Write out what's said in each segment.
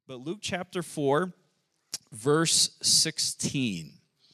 but Luke chapter 4, verse 16.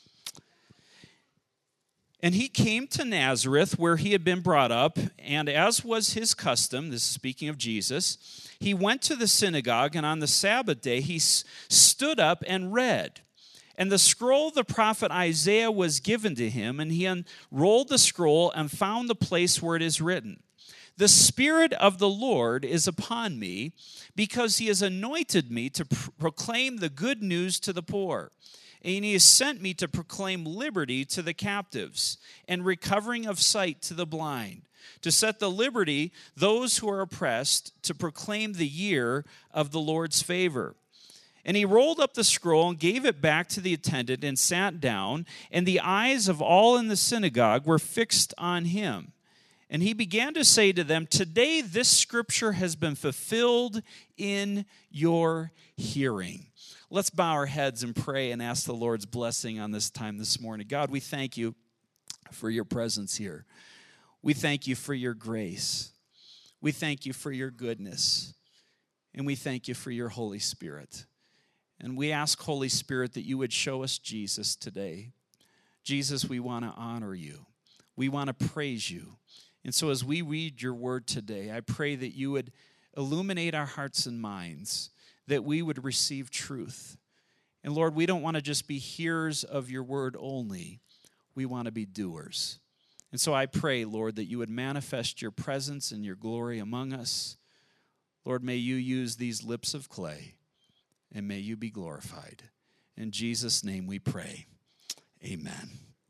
And he came to Nazareth, where he had been brought up, and as was his custom, this is speaking of Jesus, he went to the synagogue, and on the Sabbath day he stood up and read. And the scroll of the prophet Isaiah was given to him, and he unrolled the scroll and found the place where it is written, "The Spirit of the Lord is upon me, because he has anointed me to proclaim the good news to the poor. And he has sent me to proclaim liberty to the captives and recovering of sight to the blind, to set the liberty those who are oppressed, to proclaim the year of the Lord's favor." And he rolled up the scroll and gave it back to the attendant and sat down, and the eyes of all in the synagogue were fixed on him. And he began to say to them, "Today this scripture has been fulfilled in your hearing." Let's bow our heads and pray and ask the Lord's blessing on this time this morning. God, we thank you for your presence here. We thank you for your grace. We thank you for your goodness. And we thank you for your Holy Spirit. And we ask, Holy Spirit, that you would show us Jesus today. Jesus, we want to honor you. We want to praise you. And so as we read your word today, I pray that you would illuminate our hearts and minds, that we would receive truth. And Lord, we don't want to just be hearers of your word only. We want to be doers. And so I pray, Lord, that you would manifest your presence and your glory among us. Lord, may you use these lips of clay, and may you be glorified. In Jesus' name we pray. Amen.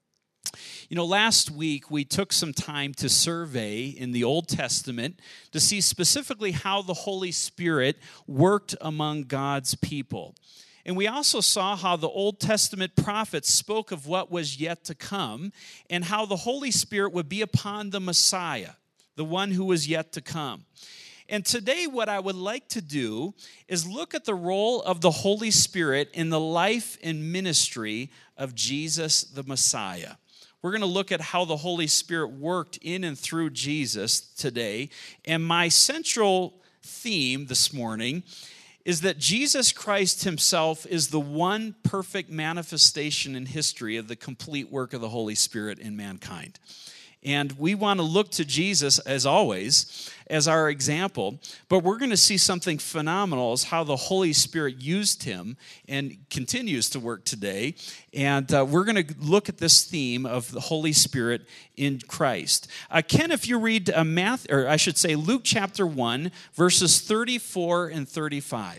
You know, last week we took some time to survey in the Old Testament to see specifically how the Holy Spirit worked among God's people. And we also saw how the Old Testament prophets spoke of what was yet to come and how the Holy Spirit would be upon the Messiah, the one who was yet to come. And today what I would like to do is look at the role of the Holy Spirit in the life and ministry of Jesus the Messiah. We're going to look at how the Holy Spirit worked in and through Jesus today. And my central theme this morning is that Jesus Christ himself is the one perfect manifestation in history of the complete work of the Holy Spirit in mankind. And we want to look to Jesus, as always, as our example. But we're going to see something phenomenal as how the Holy Spirit used him and continues to work today. And we're going to look at this theme of the Holy Spirit in Christ. Ken, if you read Luke chapter 1, verses 34 and 35.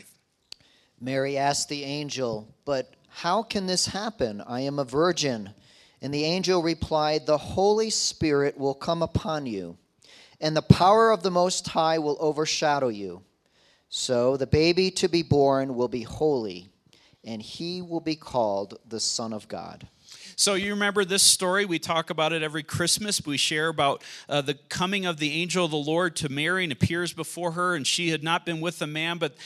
Mary asked the angel, "But how can this happen? I am a virgin." And the angel replied, "The Holy Spirit will come upon you, and the power of the Most High will overshadow you. So the baby to be born will be holy, and he will be called the Son of God." So you remember this story. We talk about it every Christmas. We share about the coming of the angel of the Lord to Mary, and appears before her, and she had not been with a man, but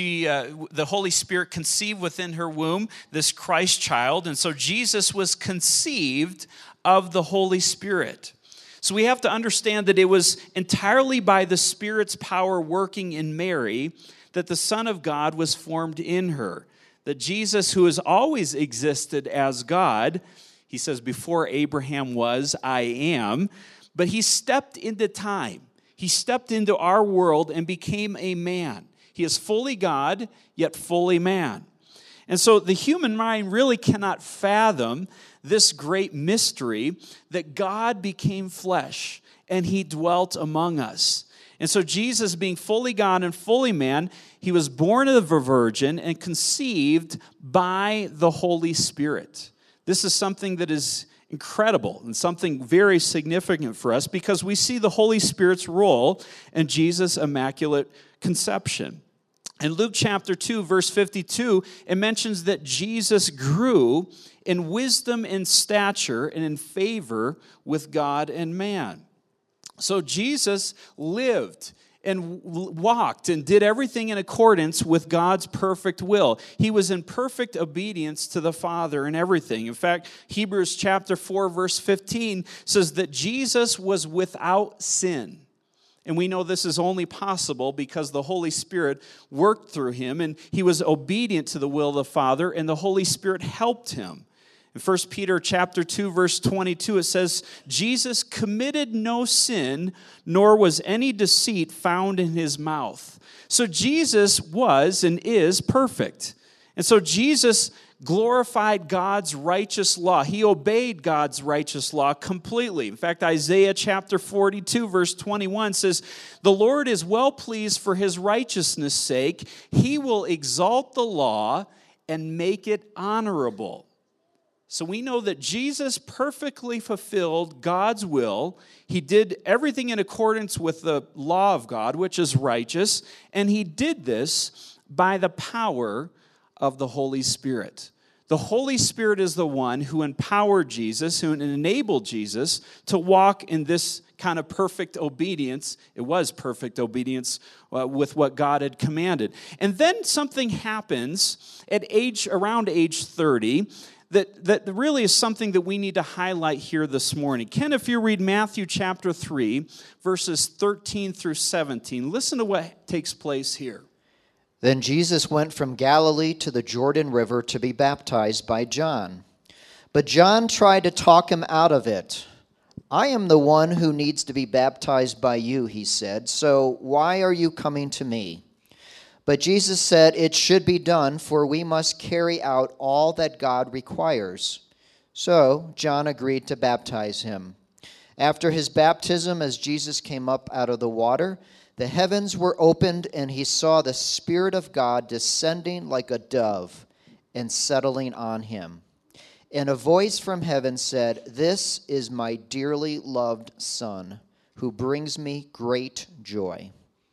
the Holy Spirit conceived within her womb this Christ child. And so Jesus was conceived of the Holy Spirit. So we have to understand that it was entirely by the Spirit's power working in Mary that the Son of God was formed in her. That Jesus, who has always existed as God, he says, before Abraham was, I am, but he stepped into time. He stepped into our world and became a man. He is fully God, yet fully man. And so the human mind really cannot fathom this great mystery that God became flesh and he dwelt among us. And so Jesus, being fully God and fully man, he was born of a virgin and conceived by the Holy Spirit. This is something that is incredible and something very significant for us because we see the Holy Spirit's role in Jesus' immaculate conception. In Luke chapter 2, verse 52, it mentions that Jesus grew in wisdom and stature and in favor with God and man. So Jesus lived and walked and did everything in accordance with God's perfect will. He was in perfect obedience to the Father in everything. In fact, Hebrews chapter 4, verse 15 says that Jesus was without sin. And we know this is only possible because the Holy Spirit worked through him, and he was obedient to the will of the Father, and the Holy Spirit helped him. In 1 Peter chapter 2, verse 22, it says, Jesus committed no sin, nor was any deceit found in his mouth. So Jesus was and is perfect. And so Jesus glorified God's righteous law. He obeyed God's righteous law completely. In fact, Isaiah chapter 42, verse 21 says, the Lord is well pleased for his righteousness' sake. He will exalt the law and make it honorable. So we know that Jesus perfectly fulfilled God's will. He did everything in accordance with the law of God, which is righteous, and he did this by the power of the Holy Spirit. The Holy Spirit is the one who empowered Jesus, who enabled Jesus to walk in this kind of perfect obedience. It was perfect obedience with what God had commanded. And then something happens at around age 30 that really is something that we need to highlight here this morning. Ken, if you read Matthew chapter 3, verses 13 through 17, listen to what takes place here. Then Jesus went from Galilee to the Jordan River to be baptized by John. But John tried to talk him out of it. I am the one who needs to be baptized by you, he said, so why are you coming to me? But Jesus said, it should be done, for we must carry out all that God requires. So John agreed to baptize him. After his baptism, as Jesus came up out of the water, the heavens were opened, and he saw the Spirit of God descending like a dove and settling on him. And a voice from heaven said, this is my dearly loved Son, who brings me great joy.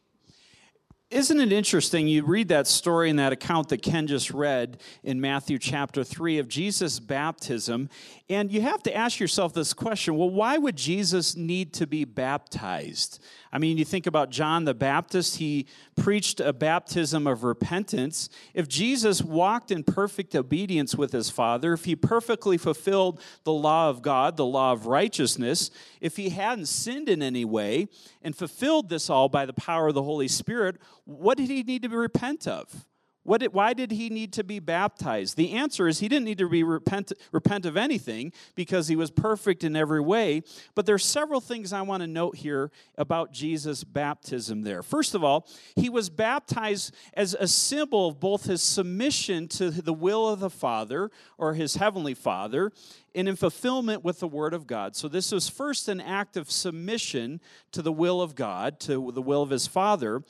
Isn't it interesting? You read that story in that account that Ken just read in Matthew chapter 3 of Jesus' baptism, and you have to ask yourself this question, well, why would Jesus need to be baptized? I mean, you think about John the Baptist, he preached a baptism of repentance. If Jesus walked in perfect obedience with his Father, if he perfectly fulfilled the law of God, the law of righteousness, if he hadn't sinned in any way and fulfilled this all by the power of the Holy Spirit, what did he need to repent of? Why did he need to be baptized? The answer is he didn't need to repent of anything because he was perfect in every way. But there's several things I want to note here about Jesus' baptism there. First of all, he was baptized as a symbol of both his submission to the will of the Father, or his heavenly Father, and in fulfillment with the Word of God. So this was first an act of submission to the will of God, to the will of his Father.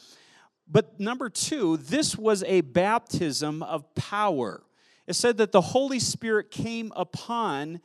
But number two, this was a baptism of power. It said that the Holy Spirit came upon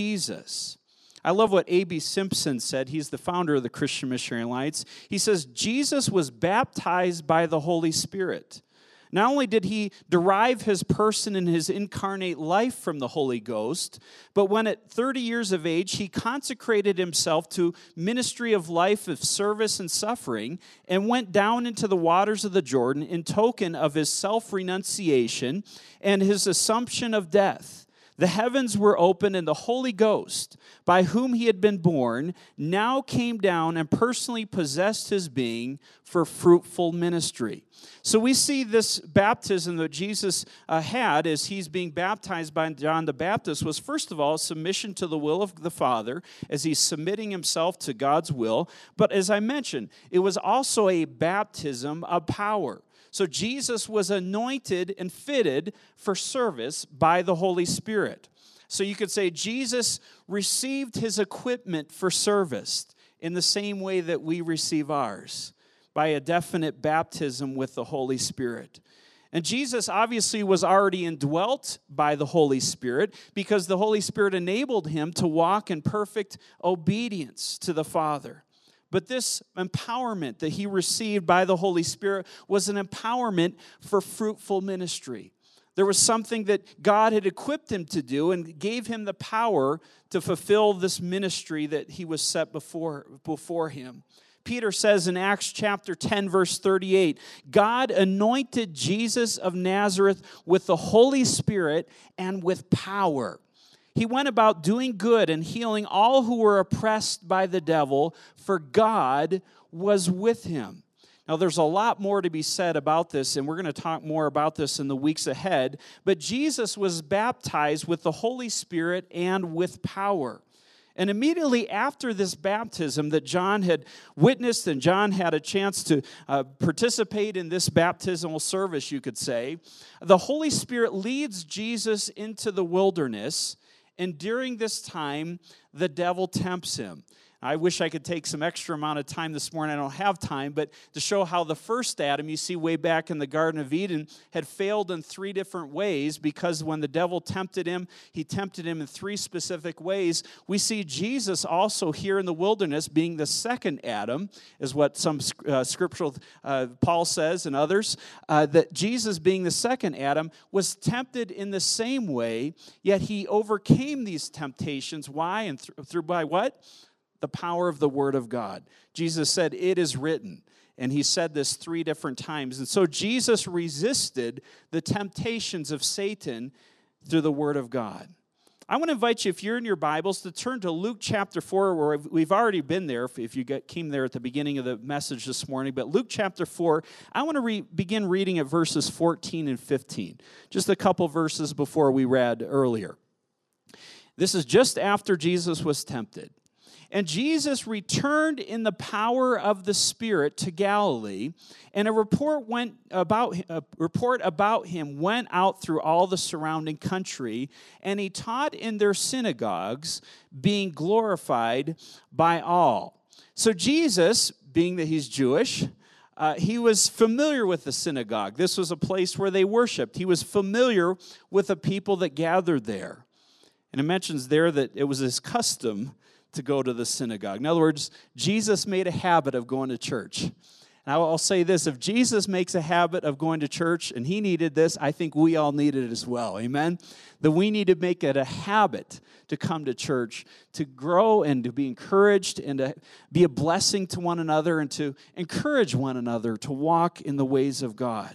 Jesus. I love what A.B. Simpson said. He's the founder of the Christian Missionary Alliance. He says, Jesus was baptized by the Holy Spirit. Not only did he derive his person and his incarnate life from the Holy Ghost, but when at 30 years of age, he consecrated himself to ministry of life, of service and suffering, and went down into the waters of the Jordan in token of his self-renunciation and his assumption of death. The heavens were open, and the Holy Ghost, by whom he had been born, now came down and personally possessed his being for fruitful ministry. So we see this baptism that Jesus had as he's being baptized by John the Baptist was, first of all, submission to the will of the Father as he's submitting himself to God's will. But as I mentioned, it was also a baptism of power. So Jesus was anointed and fitted for service by the Holy Spirit. So you could say Jesus received his equipment for service in the same way that we receive ours, by a definite baptism with the Holy Spirit. And Jesus obviously was already indwelt by the Holy Spirit because the Holy Spirit enabled him to walk in perfect obedience to the Father. But this empowerment that he received by the Holy Spirit was an empowerment for fruitful ministry. There was something that God had equipped him to do and gave him the power to fulfill this ministry that he was set before him. Peter says in Acts chapter 10, verse 38, God anointed Jesus of Nazareth with the Holy Spirit and with power. He went about doing good and healing all who were oppressed by the devil, for God was with him. Now, there's a lot more to be said about this, and we're going to talk more about this in the weeks ahead. But Jesus was baptized with the Holy Spirit and with power. And immediately after this baptism that John had witnessed, and John had a chance to participate in this baptismal service, you could say, the Holy Spirit leads Jesus into the wilderness, and during this time, the devil tempts him. I wish I could take some extra amount of time this morning. I don't have time, but to show how the first Adam, you see way back in the Garden of Eden, had failed in 3 different ways, because when the devil tempted him, he tempted him in 3 specific ways. We see Jesus also here in the wilderness being the second Adam, is what some scriptural, Paul says and others, that Jesus being the second Adam was tempted in the same way, yet he overcame these temptations. Why? And through by what? The power of the Word of God. Jesus said, "It is written." And he said this 3 different times. And so Jesus resisted the temptations of Satan through the Word of God. I want to invite you, if you're in your Bibles, to turn to Luke chapter 4, where we've already been there, if you came there at the beginning of the message this morning. But Luke chapter 4, I want to begin reading at verses 14 and 15. Just a couple verses before we read earlier. This is just after Jesus was tempted. And Jesus returned in the power of the Spirit to Galilee, and a report about him went out through all the surrounding country, and he taught in their synagogues, being glorified by all. So Jesus, being that he's Jewish, he was familiar with the synagogue. This was a place where they worshiped. He was familiar with the people that gathered there. And it mentions there that it was his custom to go to the synagogue. In other words, Jesus made a habit of going to church. And I'll say this, if Jesus makes a habit of going to church, and he needed this, I think we all need it as well, amen? That we need to make it a habit to come to church, to grow and to be encouraged and to be a blessing to one another and to encourage one another to walk in the ways of God.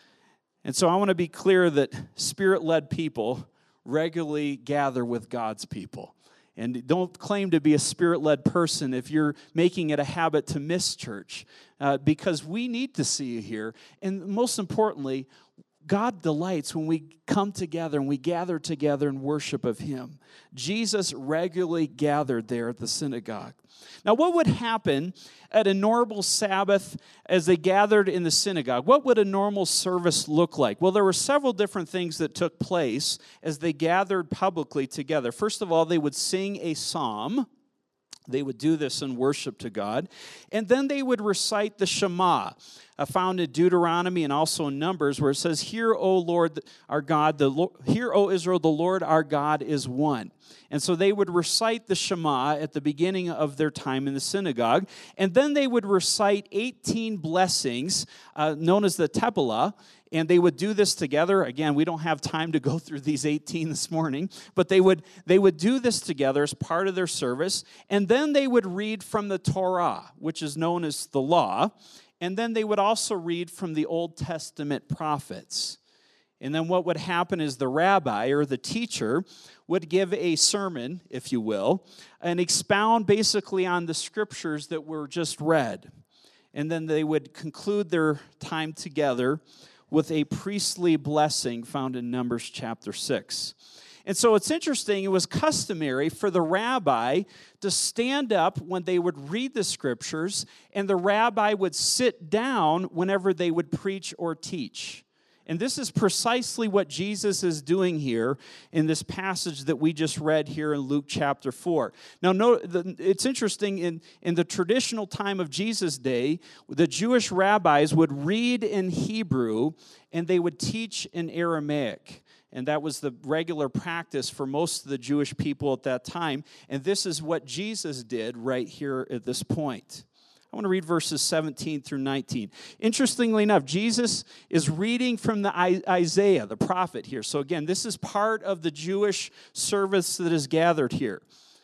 And so I want to be clear that Spirit-led people regularly gather with God's people. And don't claim to be a Spirit-led person if you're making it a habit to miss church, because we need to see you here. And most importantly, God delights when we come together and we gather together in worship of Him. Jesus regularly gathered there at the synagogue. Now, what would happen at a normal Sabbath as they gathered in the synagogue? What would a normal service look like? Well, there were several different things that took place as they gathered publicly together. First of all, they would sing a psalm. They would do this in worship to God. And then they would recite the Shema, found in Deuteronomy and also in Numbers, where it says, "Hear, O Lord our God, hear, O Israel, the Lord our God is one." And so they would recite the Shema at the beginning of their time in the synagogue. And then they would recite 18 blessings, known as the Tepillah. And they would do this together. Again, we don't have time to go through these 18 this morning, but they would do this together as part of their service. And then they would read from the Torah, which is known as the law. And then they would also read from the Old Testament prophets. And then what would happen is the rabbi or the teacher would give a sermon, if you will, and expound basically on the scriptures that were just read. And then they would conclude their time together with a priestly blessing found in Numbers chapter 6. And so it's interesting, it was customary for the rabbi to stand up when they would read the scriptures, and the rabbi would sit down whenever they would preach or teach. And this is precisely what Jesus is doing here in this passage that we just read here in Luke chapter 4. Now, it's interesting, in the traditional time of Jesus' day, the Jewish rabbis would read in Hebrew and they would teach in Aramaic. And that was the regular practice for most of the Jewish people at that time. And this is what Jesus did right here at this point. I want to read verses 17 through 19. Interestingly enough, Jesus is reading from the Isaiah, the prophet here. So again, this is part of the Jewish service that is gathered here.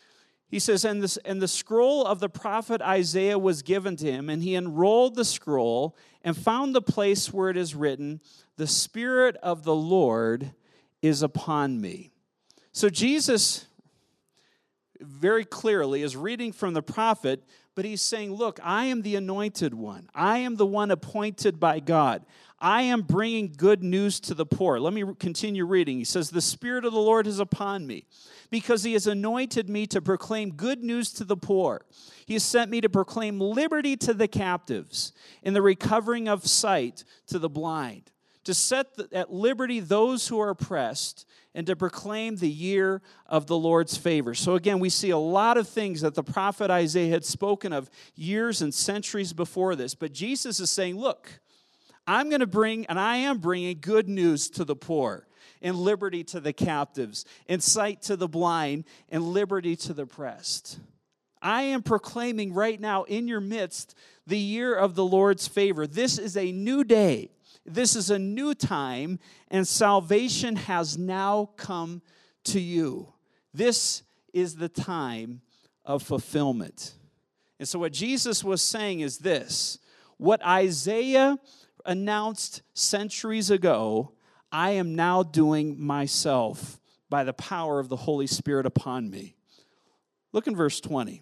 He says, and the scroll of the prophet Isaiah was given to him, and he unrolled the scroll and found the place where it is written, "The Spirit of the Lord is upon me." So Jesus very clearly is reading from the prophet, but he's saying, look, I am the anointed one. I am the one appointed by God. I am bringing good news to the poor. Let me continue reading. He says, the Spirit of the Lord is upon me, because he has anointed me to proclaim good news to the poor. He has sent me to proclaim liberty to the captives and the recovering of sight to the blind, to set at liberty those who are oppressed, and to proclaim the year of the Lord's favor. So again, we see a lot of things that the prophet Isaiah had spoken of years and centuries before this. But Jesus is saying, look, I'm going to bring, and I am bringing good news to the poor, and liberty to the captives, and sight to the blind, and liberty to the oppressed. I am proclaiming right now in your midst the year of the Lord's favor. This is a new day. This is a new time, and salvation has now come to you. This is the time of fulfillment. And so what Jesus was saying is this: what Isaiah announced centuries ago, I am now doing myself by the power of the Holy Spirit upon me. Look in verse 20.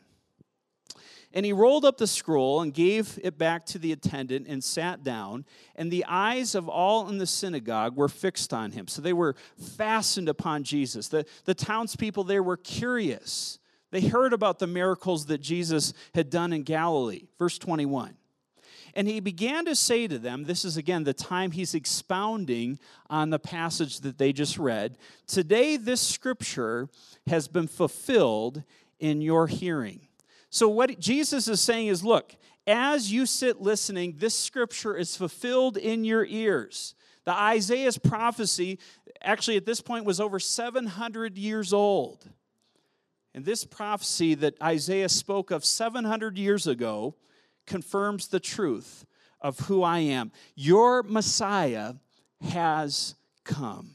And he rolled up the scroll and gave it back to the attendant and sat down, and the eyes of all in the synagogue were fixed on him. So they were fastened upon Jesus. The townspeople there were curious. They heard about the miracles that Jesus had done in Galilee. Verse 21. And he began to say to them, this is again the time he's expounding on the passage that they just read, today this scripture has been fulfilled in your hearing. So what Jesus is saying is, look, as you sit listening, this scripture is fulfilled in your ears. The Isaiah's prophecy, actually at this point, was over 700 years old. And this prophecy that Isaiah spoke of 700 years ago confirms the truth of who I am. Your Messiah has come.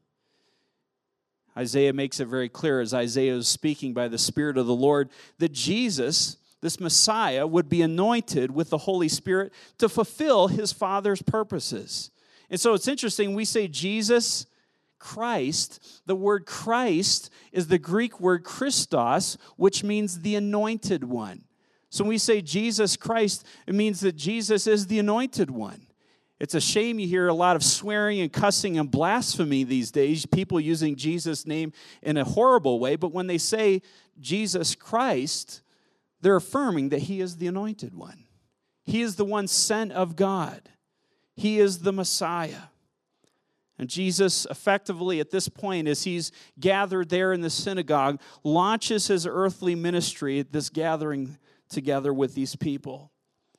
Isaiah makes it very clear as Isaiah is speaking by the Spirit of the Lord that Jesus, this Messiah, would be anointed with the Holy Spirit to fulfill his Father's purposes. And so it's interesting, we say Jesus Christ. The word Christ is the Greek word Christos, which means the anointed one. So when we say Jesus Christ, it means that Jesus is the anointed one. It's a shame you hear a lot of swearing and cussing and blasphemy these days, people using Jesus' name in a horrible way. But when they say Jesus Christ, they're affirming that he is the anointed one. He is the one sent of God. He is the Messiah. And Jesus effectively at this point, as he's gathered there in the synagogue, launches his earthly ministry at this gathering together with these people.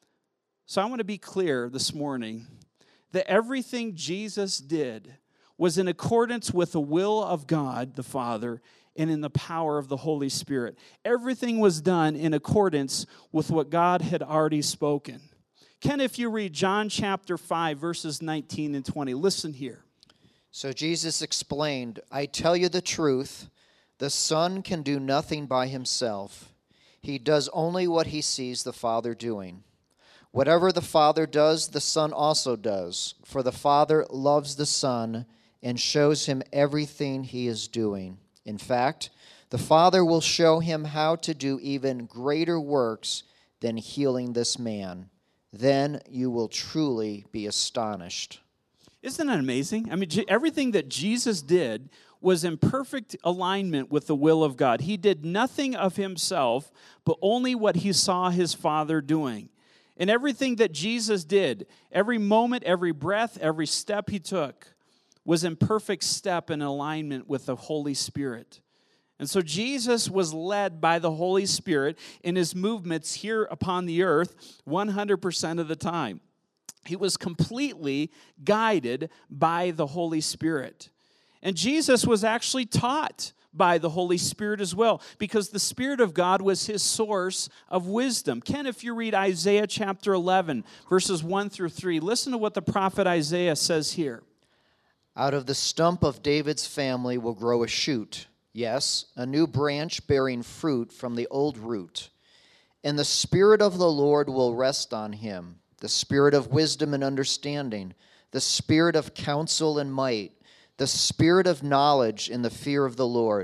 So I want to be clear this morning that everything Jesus did was in accordance with the will of God the Father and in the power of the Holy Spirit. Everything was done in accordance with what God had already spoken. Ken, if you read John chapter 5, verses 19 and 20, listen here. So Jesus explained, I tell you the truth, the Son can do nothing by himself. He does only what he sees the Father doing. Whatever the Father does, the Son also does. For the Father loves the Son and shows him everything he is doing. In fact, the Father will show him how to do even greater works than healing this man. Then you will truly be astonished. Isn't that amazing? I mean, everything that Jesus did was in perfect alignment with the will of God. He did nothing of himself, but only what he saw his Father doing. And everything that Jesus did, every moment, every breath, every step he took, was in perfect step and alignment with the Holy Spirit. And so Jesus was led by the Holy Spirit in his movements here upon the earth 100% of the time. He was completely guided by the Holy Spirit. And Jesus was actually taught by the Holy Spirit as well, because the Spirit of God was his source of wisdom. Ken, if you read Isaiah chapter 11, verses 1 through 3, listen to what the prophet Isaiah says here. Out of the stump of David's family will grow a shoot, yes, a new branch bearing fruit from the old root. And the Spirit of the Lord will rest on him, the Spirit of wisdom and understanding, the Spirit of counsel and might, the Spirit of knowledge in the fear of the Lord.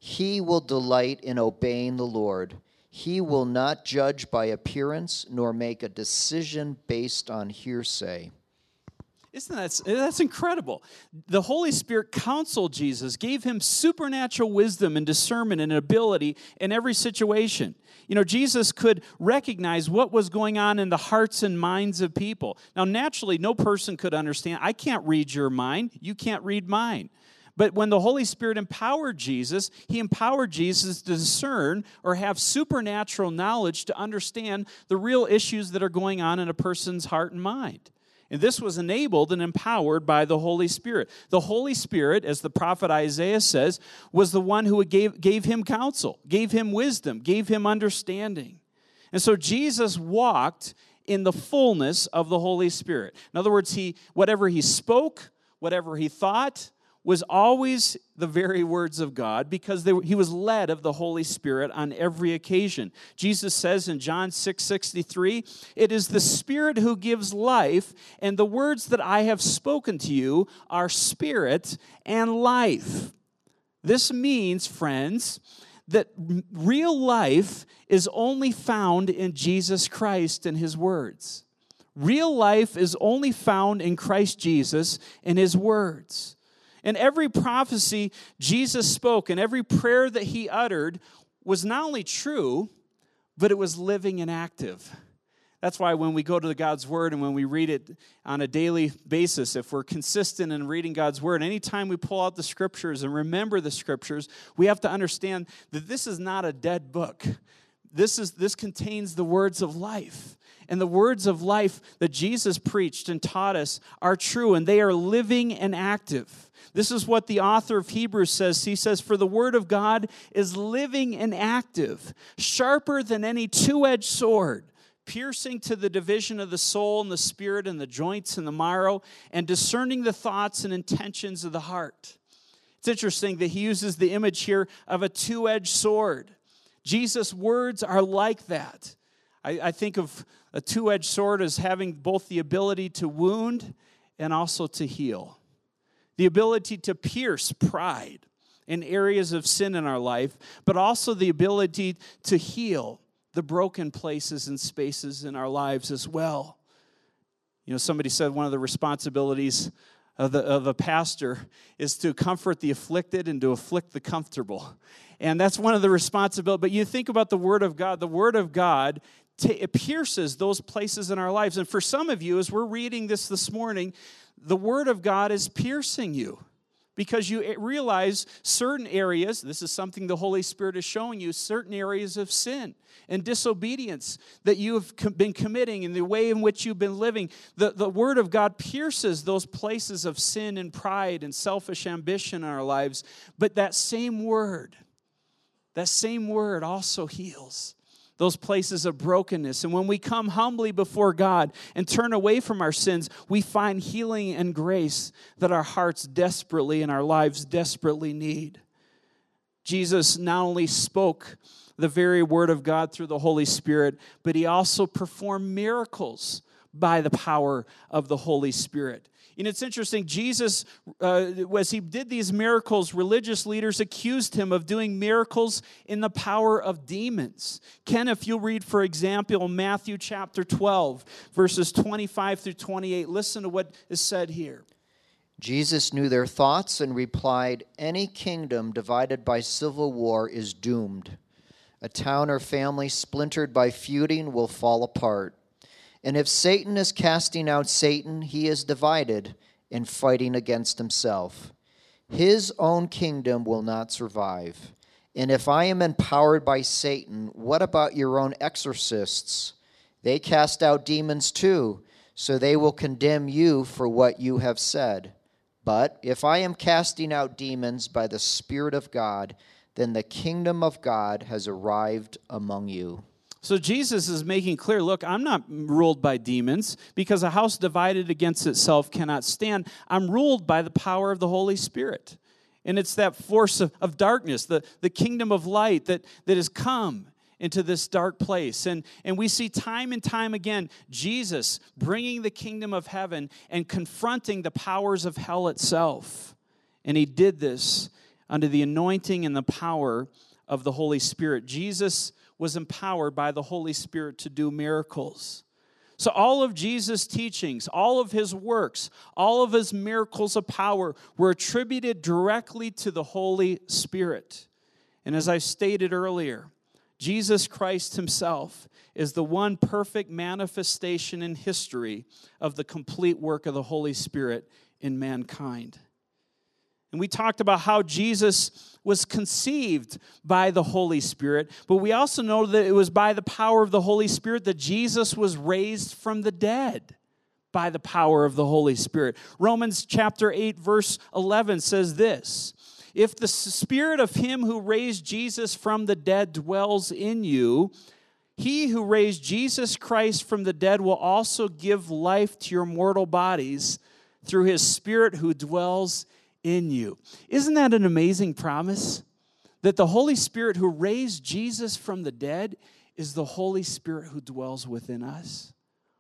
he will delight in obeying the Lord. He will not judge by appearance, nor make a decision based on hearsay. Isn't that's incredible? The Holy Spirit counseled Jesus, gave him supernatural wisdom and discernment and ability in every situation. You know, Jesus could recognize what was going on in the hearts and minds of people. Now, naturally, no person could understand. I can't read your mind. You can't read mine. But when the Holy Spirit empowered Jesus, he empowered Jesus to discern or have supernatural knowledge to understand the real issues that are going on in a person's heart and mind. And this was enabled and empowered by the Holy Spirit. The Holy Spirit, as the prophet Isaiah says, was the one who gave him counsel, gave him wisdom, gave him understanding. And so Jesus walked in the fullness of the Holy Spirit. In other words, whatever he spoke, whatever he thought, was always the very words of God because he was led of the Holy Spirit on every occasion. Jesus says in John 6:63, "It is the Spirit who gives life, and the words that I have spoken to you are spirit and life." This means, friends, that real life is only found in Jesus Christ and his words. Real life is only found in Christ Jesus and his words. And every prophecy Jesus spoke and every prayer that he uttered was not only true, but it was living and active. That's why when we go to God's Word and when we read it on a daily basis, if we're consistent in reading God's Word, anytime we pull out the Scriptures and remember the Scriptures, we have to understand that this is not a dead book. This contains the words of life. And the words of life that Jesus preached and taught us are true, and they are living and active. This is what the author of Hebrews says. He says, "For the word of God is living and active, sharper than any two-edged sword, piercing to the division of the soul and the spirit and the joints and the marrow, and discerning the thoughts and intentions of the heart." It's interesting that he uses the image here of a two-edged sword. Jesus' words are like that. I think of a two-edged sword as having both the ability to wound and also to heal. The ability to pierce pride in areas of sin in our life, but also the ability to heal the broken places and spaces in our lives as well. You know, somebody said one of the responsibilities of a pastor is to comfort the afflicted and to afflict the comfortable. And that's one of the responsibilities. But you think about the Word of God. The Word of God, it pierces those places in our lives. And for some of you, as we're reading this morning, the Word of God is piercing you because you realize certain areas, this is something the Holy Spirit is showing you, certain areas of sin and disobedience that you have been committing in the way in which you've been living. The Word of God pierces those places of sin and pride and selfish ambition in our lives. But that same Word also heals those places of brokenness. And when we come humbly before God and turn away from our sins, we find healing and grace that our hearts desperately and our lives desperately need. Jesus not only spoke the very word of God through the Holy Spirit, but he also performed miracles by the power of the Holy Spirit. And it's interesting, Jesus, as he did these miracles, religious leaders accused him of doing miracles in the power of demons. Ken, if you'll read, for example, Matthew chapter 12, verses 25 through 28, listen to what is said here. Jesus knew their thoughts and replied, "Any kingdom divided by civil war is doomed. A town or family splintered by feuding will fall apart. And if Satan is casting out Satan, he is divided and fighting against himself. His own kingdom will not survive. And if I am empowered by Satan, what about your own exorcists? They cast out demons too, so they will condemn you for what you have said. But if I am casting out demons by the Spirit of God, then the kingdom of God has arrived among you." So Jesus is making clear, look, I'm not ruled by demons because a house divided against itself cannot stand. I'm ruled by the power of the Holy Spirit. And it's that force of darkness, the kingdom of light that has come into this dark place. And we see time and time again Jesus bringing the kingdom of heaven and confronting the powers of hell itself. And he did this under the anointing and the power of the Holy Spirit. Jesus was empowered by the Holy Spirit to do miracles. So all of Jesus' teachings, all of his works, all of his miracles of power were attributed directly to the Holy Spirit. And as I stated earlier, Jesus Christ himself is the one perfect manifestation in history of the complete work of the Holy Spirit in mankind. And we talked about how Jesus was conceived by the Holy Spirit, but we also know that it was by the power of the Holy Spirit that Jesus was raised from the dead by the power of the Holy Spirit. Romans chapter 8, verse 11 says this: if the spirit of him who raised Jesus from the dead dwells in you, he who raised Jesus Christ from the dead will also give life to your mortal bodies through his Spirit who dwells in you. Isn't that an amazing promise? That the Holy Spirit who raised Jesus from the dead is the Holy Spirit who dwells within us.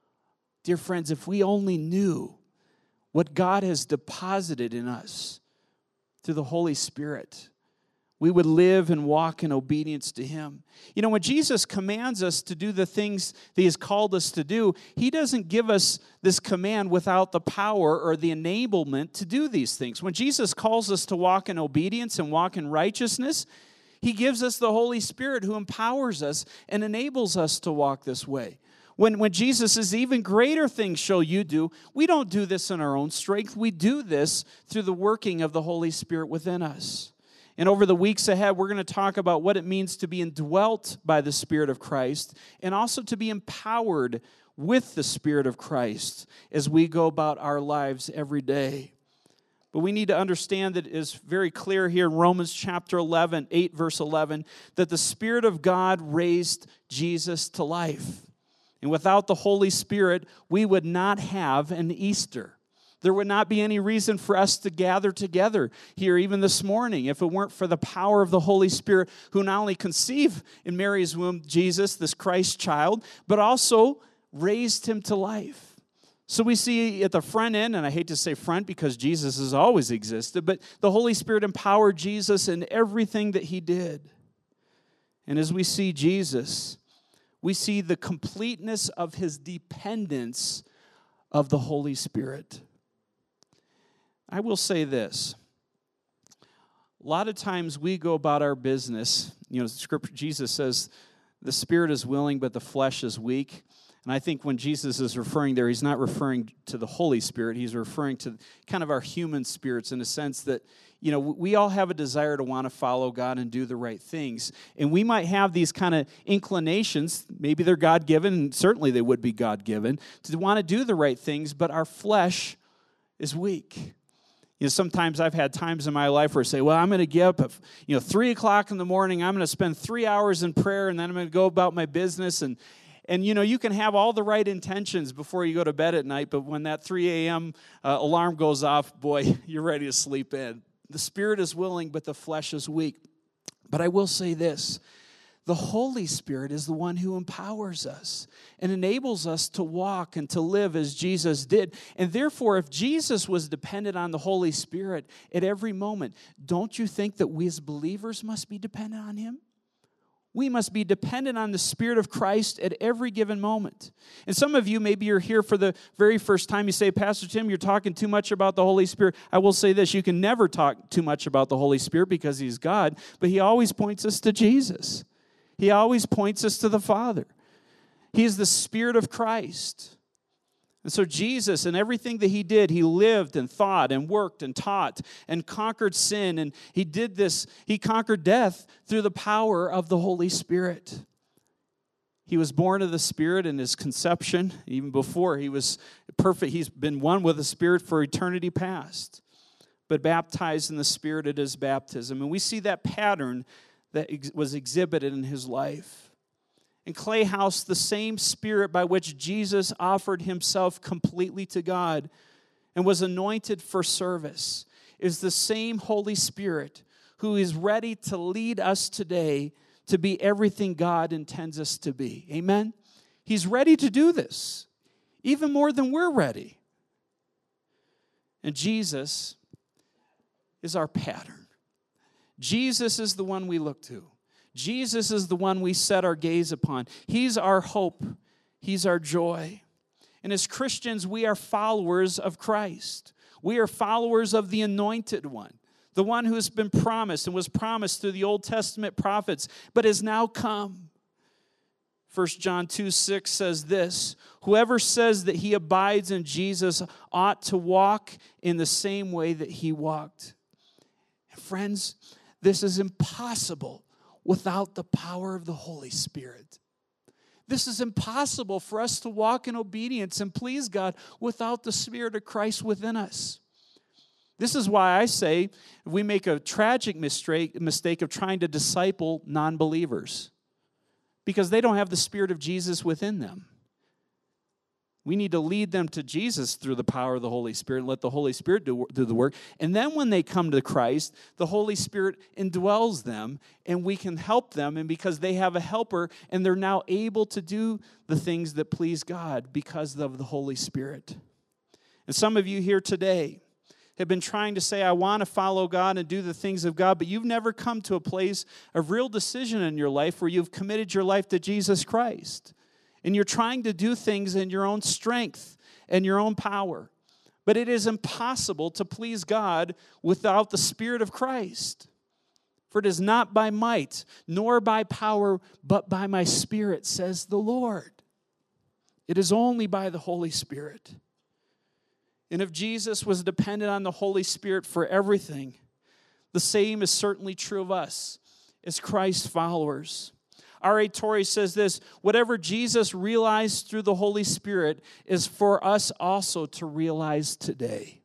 Dear friends, if we only knew what God has deposited in us through the Holy Spirit, we would live and walk in obedience to him. You know, when Jesus commands us to do the things that he has called us to do, he doesn't give us this command without the power or the enablement to do these things. When Jesus calls us to walk in obedience and walk in righteousness, he gives us the Holy Spirit who empowers us and enables us to walk this way. When Jesus says, even greater things shall you do, we don't do this in our own strength. We do this through the working of the Holy Spirit within us. And over the weeks ahead, we're going to talk about what it means to be indwelt by the Spirit of Christ and also to be empowered with the Spirit of Christ as we go about our lives every day. But we need to understand that it is very clear here in Romans chapter 8, verse 11, that the Spirit of God raised Jesus to life. And without the Holy Spirit, we would not have an Easter. There would not be any reason for us to gather together here even this morning if it weren't for the power of the Holy Spirit who not only conceived in Mary's womb Jesus, this Christ child, but also raised him to life. So we see at the front end, and I hate to say front because Jesus has always existed, but the Holy Spirit empowered Jesus in everything that he did. And as we see Jesus, we see the completeness of his dependence of the Holy Spirit. I will say this. A lot of times we go about our business, Scripture, Jesus says, the spirit is willing, but the flesh is weak. And I think when Jesus is referring there, he's not referring to the Holy Spirit. He's referring to kind of our human spirits in a sense that, we all have a desire to want to follow God and do the right things. And we might have these kind of inclinations, maybe they're God-given, and certainly they would be God-given, to want to do the right things, but our flesh is weak. Sometimes I've had times in my life where I say, well, I'm going to get up at 3 o'clock in the morning. I'm going to spend 3 hours in prayer, and then I'm going to go about my business. And you can have all the right intentions before you go to bed at night, but when that 3 a.m. Alarm goes off, boy, you're ready to sleep in. The spirit is willing, but the flesh is weak. But I will say this. The Holy Spirit is the one who empowers us and enables us to walk and to live as Jesus did. And therefore, if Jesus was dependent on the Holy Spirit at every moment, don't you think that we as believers must be dependent on him? We must be dependent on the Spirit of Christ at every given moment. And some of you, maybe you're here for the very first time. You say, Pastor Tim, you're talking too much about the Holy Spirit. I will say this, you can never talk too much about the Holy Spirit because he's God, but he always points us to Jesus. He always points us to the Father. He is the Spirit of Christ. And so Jesus, and everything that he did, he lived and thought and worked and taught and conquered sin. And he did this, he conquered death through the power of the Holy Spirit. He was born of the Spirit in his conception. Even before he was perfect, he's been one with the Spirit for eternity past. But baptized in the Spirit at his baptism. And we see that pattern that was exhibited in his life. In Clay House, the same Spirit by which Jesus offered himself completely to God and was anointed for service is the same Holy Spirit who is ready to lead us today to be everything God intends us to be. Amen? He's ready to do this, even more than we're ready. And Jesus is our pattern. Jesus is the one we look to. Jesus is the one we set our gaze upon. He's our hope. He's our joy. And as Christians, we are followers of Christ. We are followers of the Anointed One, the one who has been promised and was promised through the Old Testament prophets, but has now come. 1 John 2:6 says this, whoever says that he abides in Jesus ought to walk in the same way that he walked. And friends, this is impossible without the power of the Holy Spirit. This is impossible for us to walk in obedience and please God without the Spirit of Christ within us. This is why I say we make a tragic mistake of trying to disciple non-believers, because they don't have the Spirit of Jesus within them. We need to lead them to Jesus through the power of the Holy Spirit and let the Holy Spirit do the work. And then when they come to Christ, the Holy Spirit indwells them and we can help them. And because they have a helper and they're now able to do the things that please God because of the Holy Spirit. And some of you here today have been trying to say, I want to follow God and do the things of God, but you've never come to a place of real decision in your life where you've committed your life to Jesus Christ. And you're trying to do things in your own strength and your own power. But it is impossible to please God without the Spirit of Christ. For it is not by might, nor by power, but by my Spirit, says the Lord. It is only by the Holy Spirit. And if Jesus was dependent on the Holy Spirit for everything, the same is certainly true of us as Christ followers. R.A. Torrey says this, whatever Jesus realized through the Holy Spirit is for us also to realize today.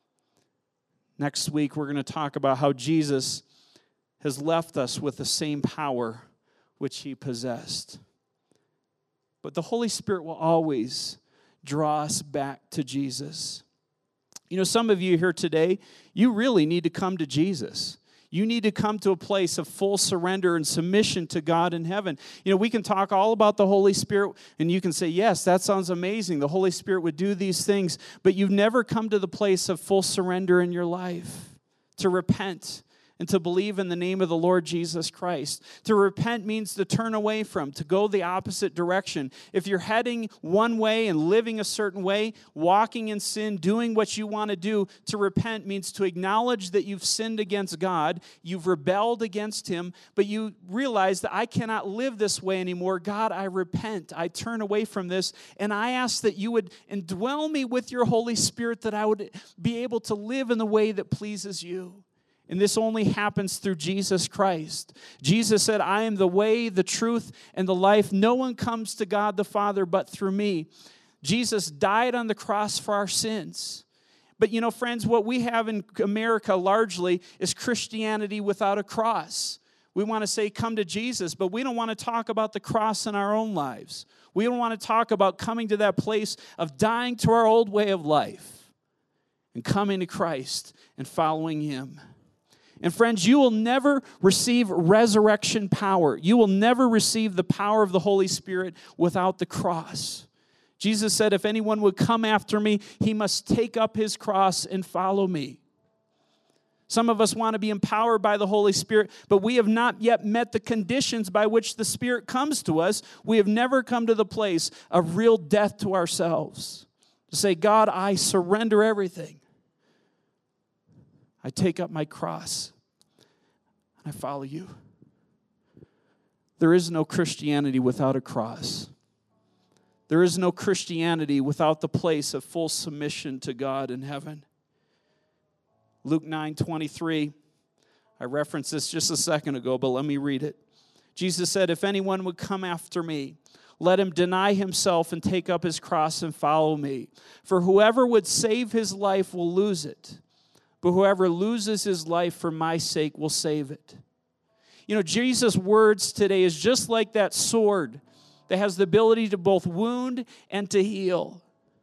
Next week, we're going to talk about how Jesus has left us with the same power which he possessed. But the Holy Spirit will always draw us back to Jesus. You know, some of you here today, you really need to come to Jesus. You need to come to a place of full surrender and submission to God in heaven. You know, we can talk all about the Holy Spirit, and you can say, yes, that sounds amazing. The Holy Spirit would do these things, but you've never come to the place of full surrender in your life to repent and to believe in the name of the Lord Jesus Christ. To repent means to turn away from, to go the opposite direction. If you're heading one way and living a certain way, walking in sin, doing what you want to do, to repent means to acknowledge that you've sinned against God, you've rebelled against Him, but you realize that I cannot live this way anymore. God, I repent. I turn away from this, and I ask that you would indwell me with your Holy Spirit, that I would be able to live in the way that pleases you. And this only happens through Jesus Christ. Jesus said, I am the way, the truth, and the life. No one comes to God the Father but through me. Jesus died on the cross for our sins. But you know, friends, what we have in America largely is Christianity without a cross. We want to say, come to Jesus, but we don't want to talk about the cross in our own lives. We don't want to talk about coming to that place of dying to our old way of life and coming to Christ and following Him. And friends, you will never receive resurrection power. You will never receive the power of the Holy Spirit without the cross. Jesus said, if anyone would come after me, he must take up his cross and follow me. Some of us want to be empowered by the Holy Spirit, but we have not yet met the conditions by which the Spirit comes to us. We have never come to the place of real death to ourselves. To say, God, I surrender everything. I take up my cross and I follow you. There is no Christianity without a cross. There is no Christianity without the place of full submission to God in heaven. Luke 9:23, I referenced this just a second ago, but let me read it. Jesus said, if anyone would come after me, let him deny himself and take up his cross and follow me. For whoever would save his life will lose it. But whoever loses his life for my sake will save it. You know, Jesus' words today is just like that sword that has the ability to both wound and to heal.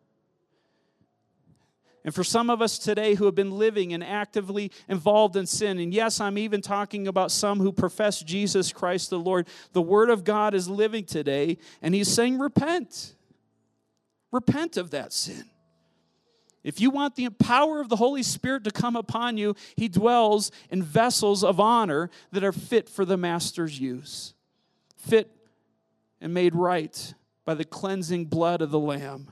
And for some of us today who have been living and actively involved in sin, and yes, I'm even talking about some who profess Jesus Christ the Lord, the Word of God is living today, and He's saying, repent. Repent of that sin. If you want the power of the Holy Spirit to come upon you, he dwells in vessels of honor that are fit for the master's use, fit and made right by the cleansing blood of the Lamb.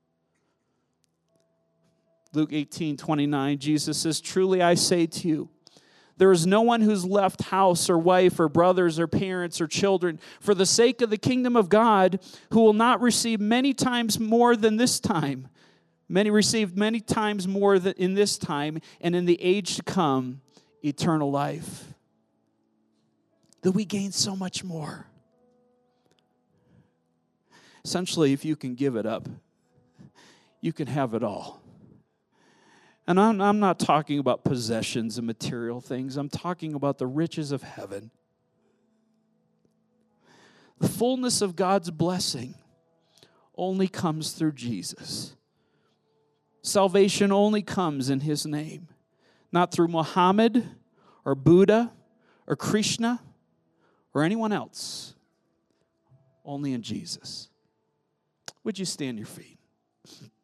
Luke 18:29, Jesus says, "Truly I say to you, there is no one who's left house or wife or brothers or parents or children for the sake of the kingdom of God who will not receive many times more than this time. Many received many times more in this time, and in the age to come, eternal life." That we gain so much more. Essentially, if you can give it up, you can have it all. And I'm not talking about possessions and material things. I'm talking about the riches of heaven. The fullness of God's blessing only comes through Jesus. Salvation only comes in his name, not through Muhammad or Buddha or Krishna or anyone else. Only in Jesus. Would you stand your feet?